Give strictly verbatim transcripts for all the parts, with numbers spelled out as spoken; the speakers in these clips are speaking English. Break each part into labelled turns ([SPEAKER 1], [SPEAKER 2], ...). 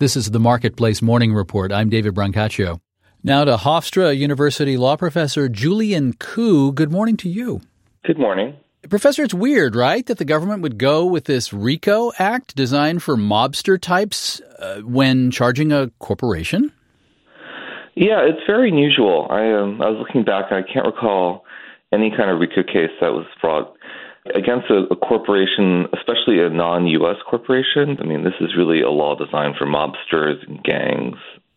[SPEAKER 1] This is the Marketplace Morning Report. I'm David Brancaccio. Now to Hofstra University law professor Julian Koo. Good morning to you.
[SPEAKER 2] Good morning.
[SPEAKER 1] Professor, it's weird, right, that the government would go with this RICO Act designed for mobster types uh, when charging a corporation?
[SPEAKER 2] Yeah, it's very unusual. I, um, I was looking back, and I can't recall any kind of RICO case that was brought against a, a corporation, especially a non-U S corporation. I mean, this is really a law designed for mobsters and gangs.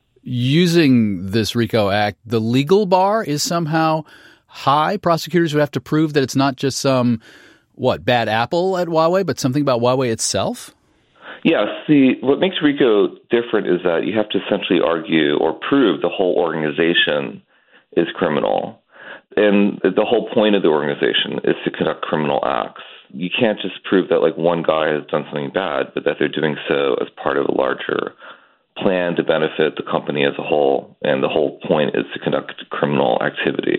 [SPEAKER 1] Using this RICO Act, the legal bar is somehow high. Prosecutors would have to prove that it's not just some, what, bad apple at Huawei, but something about Huawei itself?
[SPEAKER 2] Yes. The, what makes RICO different is that you have to essentially argue or prove the whole organization is criminal. And the whole point of the organization is to conduct criminal acts. You can't just prove that like one guy has done something bad, but that they're doing so as part of a larger plan to benefit the company as a whole. And the whole point is to conduct criminal activity.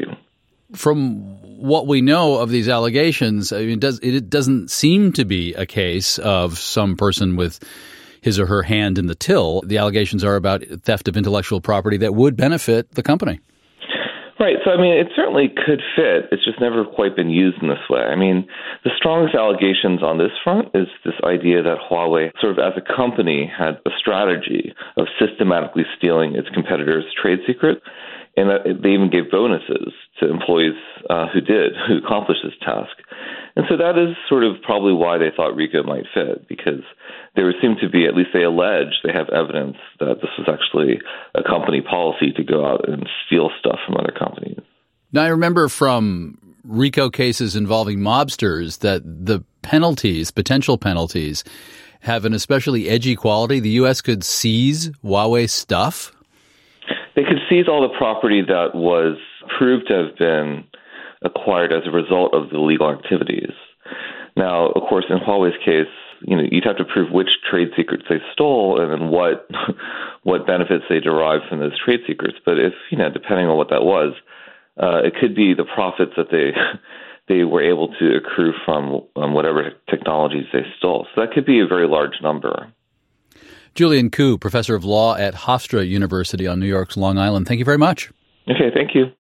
[SPEAKER 1] From what we know of these allegations, I mean, it, does, it doesn't seem to be a case of some person with his or her hand in the till. The allegations are about theft of intellectual property that would benefit the company.
[SPEAKER 2] Right. So, I mean, it certainly could fit. It's just never quite been used in this way. I mean, the strongest allegations on this front is this idea that Huawei, sort of as a company, had a strategy of systematically stealing its competitors' trade secrets, and that they even gave bonuses to employees uh, who did, who accomplished this task. And so that is sort of probably why they thought RICO might fit, because there seemed to be, at least they allege, they have evidence that this was actually a company policy to go out and steal stuff from other companies.
[SPEAKER 1] Now, I remember from RICO cases involving mobsters that the penalties, potential penalties, have an especially edgy quality. The U S could seize Huawei stuff.
[SPEAKER 2] They could seize all the property that was proved to have been acquired as a result of the illegal activities. Now, of course, in Huawei's case, you know, you'd have to prove which trade secrets they stole and then what what benefits they derived from those trade secrets. But if, you know, depending on what that was, uh, it could be the profits that they they were able to accrue from um, whatever technologies they stole. So that could be a very large number.
[SPEAKER 1] Julian Koo, professor of law at Hofstra University on New York's Long Island. Thank you very much.
[SPEAKER 2] Okay, thank you.